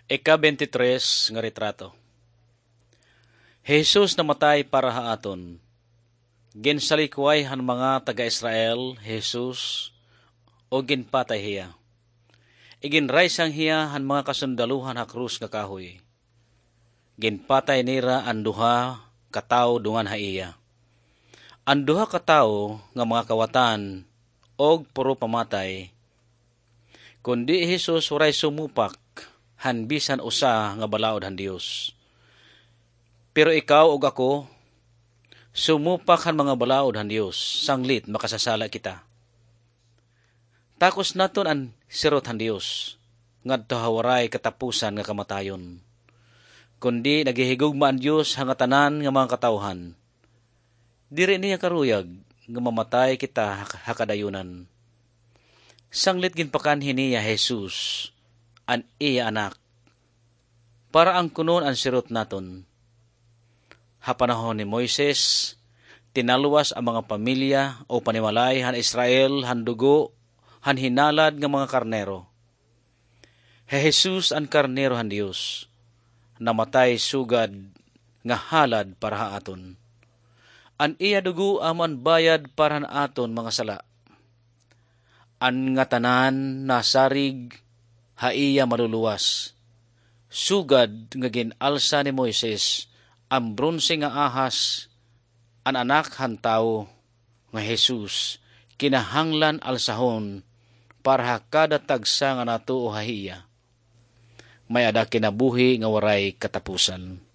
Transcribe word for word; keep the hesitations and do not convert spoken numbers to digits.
Ika-twenty-three nga retrato. Jesus namatay para haaton. Ginsalikway han mga taga-Israel, Jesus, o ginpatay hiya. Iginraysang hiya han mga kasundaluhan ha krus nga kahoy. Ginpatay nira ang duha kataw dungan ha iya. Ang duha kataw nga mga kawatan og puro pamatay. Kundi Jesus waray sumupak han bisan usa nga balaod han Dios. Pero ikaw ug ako, sumupak han mga balaod han Dios, sanglit makasasala kita. Takos naton ang sirot han Dios, ngadto hawaray katapusan nga kamatayon. Kundi nagihigugma ang Dios hanga tanan nga mga katawhan. Diri niya karuyag nga mamatay kita hakadayunan. Sanglit ginpakanhi niya Jesus, an iya anak, para ang kunon ang sirot naton. Hapanahon ni Moises, tinaluwas ang mga pamilya o panimalay han Israel han dugo han hinalad nga mga karnero. He Jesus ang karnero han Dios, namatay sugad nga halad para haaton. An iya dugo aman bayad para aton mga sala. An nga tanan nasarig haiya maluluwas. Sugad nga ginalsa ni Moises ang bronse nga ahas, an anak han tao nga Jesus kinahanglan alsahon para kada tagsa nga nato o hahiya. May ada kinabuhi nga waray katapusan.